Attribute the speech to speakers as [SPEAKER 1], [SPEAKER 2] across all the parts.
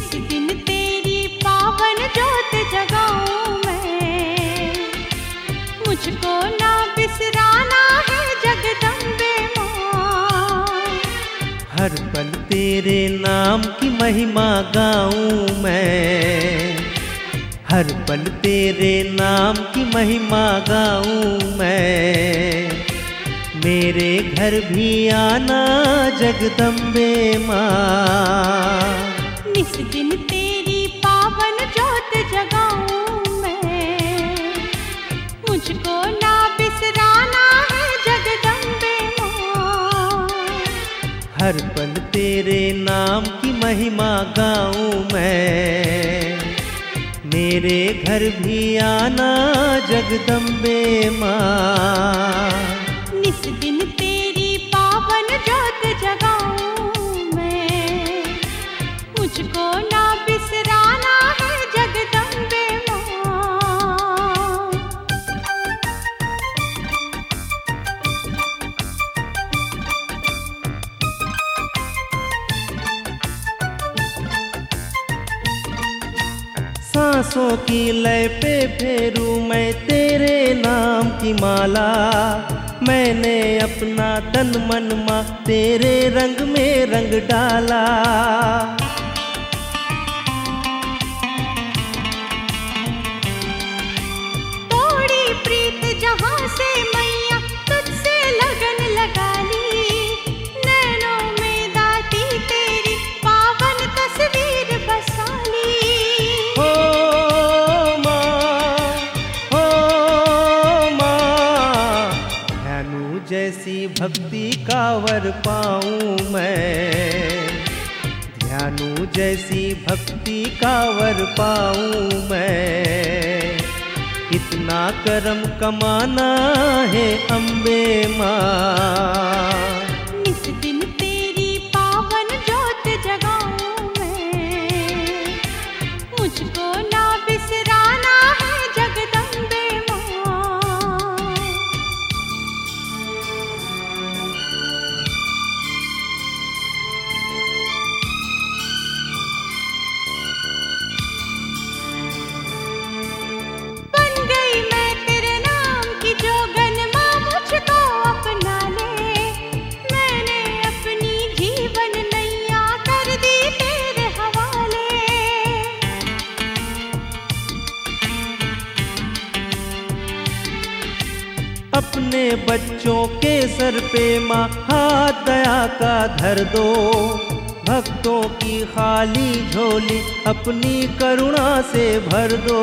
[SPEAKER 1] निस दिन तेरी पावन जोत जगाऊं मैं, मुझको ना बिसराना है जगदम्बे माँ।
[SPEAKER 2] हर पल तेरे नाम की महिमा गाऊं मैं, हर पल तेरे नाम की महिमा गाऊं मैं। मेरे घर भी आना जगदम्बे माँ,
[SPEAKER 1] निस दिन तेरी पावन जोत जगाऊं मैं, मुझको ना बिसराना है जगदम्बे माँ।
[SPEAKER 2] हर पल तेरे नाम की महिमा गाऊं मैं। मेरे घर भी आना जगदम्बे माँ,
[SPEAKER 1] निस दिन तेरी पावन जोत जगाऊं मैं, मुझको ना बिसराना है जगदम्बे माँ।
[SPEAKER 2] सांसों की लय पे फेरूं मैं तेरे नाम की माला। मैंने अपना तन मन माँ तेरे रंग में रंग डाला।
[SPEAKER 1] तोड़ी प्रीत जहाँ से मैया तुझसे लगन लगा ली, नैनों में दाती तेरी पावन तस्वीर बसा ली।
[SPEAKER 2] हो माँ, हो माँ, ध्यानु जैसी भक्ति का वर पाऊं मैं, ध्यानु जैसी भक्ति का वर पाऊं मैं। इतना करम कमाना है अम्बे माँ,
[SPEAKER 1] निस दिन तेरी पावन जोत जगाऊं मैं, मुझको ना बिसराना है जगदम्बे माँ। बन गई मैं तेरे नाम की जोगन माँ, मुझको अपना ले। मैंने अपनी जीवन नैया कर दी तेरे हवाले।
[SPEAKER 2] अपने बच्चों के सर पे माँ हाथ दया का धर दो। भक्तों की खाली झोली अपनी करुणा से भर दो।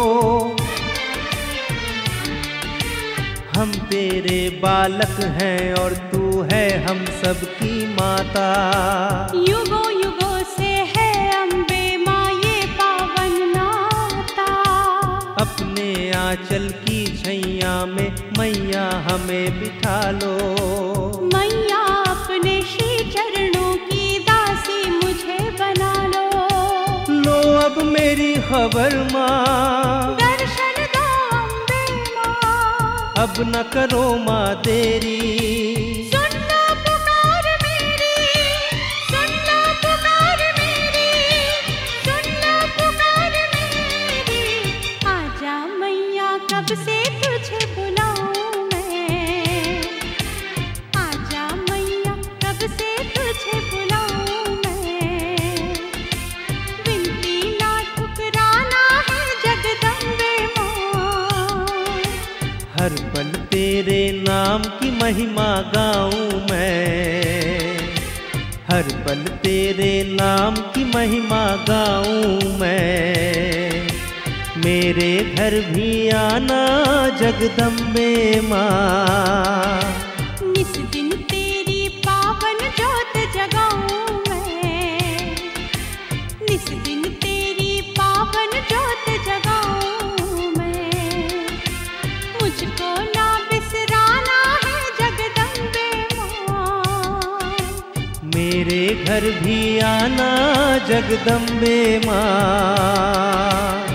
[SPEAKER 2] हम तेरे बालक हैं और तू है हम सबकी माता।
[SPEAKER 1] युगों युगों से है अम्बे माँ ये पावन नाता।
[SPEAKER 2] अपने आंचल की छैया में मैया हमें बिठा लो।
[SPEAKER 1] मैया अपने श्री चरणों की दासी मुझे बना लो।
[SPEAKER 2] लो अब मेरी खबर माँ,
[SPEAKER 1] दर्शन दो अम्बे माँ,
[SPEAKER 2] अब न करो माँ देरी।
[SPEAKER 1] सुन लो पुकार मेरी, सुन लो पुकार मेरी, सुन लो पुकार मेरी। आजा मैया कब से तुझे बुलाऊं मैं, आजा मैया कब से तुझे बुलाऊं मैं। विनती ना ठुकराना है जगदम्बे माँ,
[SPEAKER 2] हर पल तेरे नाम की महिमा गाऊं मैं, हर पल तेरे नाम की महिमा गाऊं मैं। मेरे घर भी आना जगदम्बे माँ,
[SPEAKER 1] निस दिन तेरी पावन जोत जगाऊं मैं, निस दिन तेरी पावन जोत जगाऊं मैं। मुझको ना बिसराना है जगदम्बे माँ,
[SPEAKER 2] मेरे घर भी आना जगदम्बे माँ।